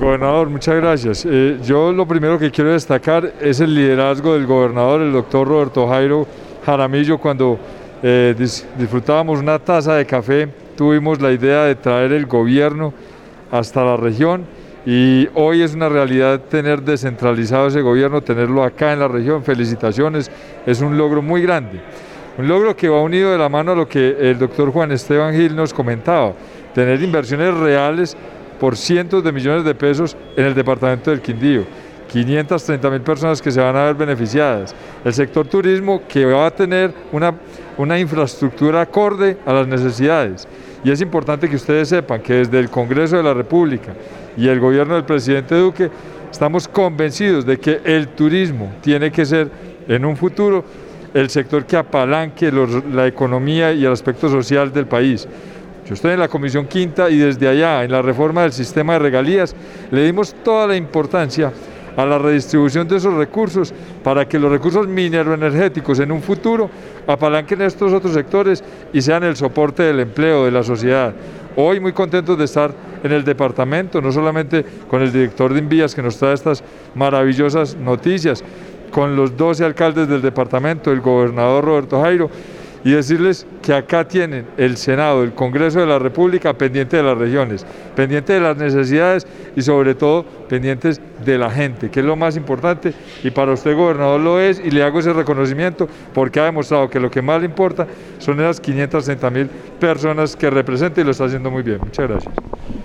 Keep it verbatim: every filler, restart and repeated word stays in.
Gobernador, muchas gracias. Eh, yo lo primero que quiero destacar es el liderazgo del gobernador, el doctor Roberto Jairo Jaramillo. Cuando eh, dis disfrutábamos una taza de café, tuvimos la idea de traer el gobierno hasta la región y hoy es una realidad tener descentralizado ese gobierno, tenerlo acá en la región. Felicitaciones, es un logro muy grande. Un logro que va unido de la mano a lo que el doctor Juan Esteban Gil nos comentaba, tener inversiones reales por cientos de millones de pesos en el departamento del Quindío, quinientas treinta mil personas que se van a ver beneficiadas, el sector turismo que va a tener una, una infraestructura acorde a las necesidades. Y es importante que ustedes sepan que desde el Congreso de la República y el gobierno del presidente Duque estamos convencidos de que el turismo tiene que ser en un futuro el sector que apalanque los, la economía y el aspecto social del país. Yo estoy en la Comisión Quinta y desde allá, en la reforma del sistema de regalías, le dimos toda la importancia a la redistribución de esos recursos para que los recursos mineroenergéticos en un futuro apalanquen estos otros sectores y sean el soporte del empleo de la sociedad. Hoy muy contentos de estar en el departamento, no solamente con el director de Invías que nos trae estas maravillosas noticias, con los doce alcaldes del departamento, el gobernador Roberto Jairo, y decirles que acá tienen el Senado, el Congreso de la República pendiente de las regiones, pendiente de las necesidades y sobre todo pendientes de la gente, que es lo más importante, y para usted, gobernador, lo es, y le hago ese reconocimiento porque ha demostrado que lo que más le importa son esas quinientas treinta mil personas que representa y lo está haciendo muy bien. Muchas gracias.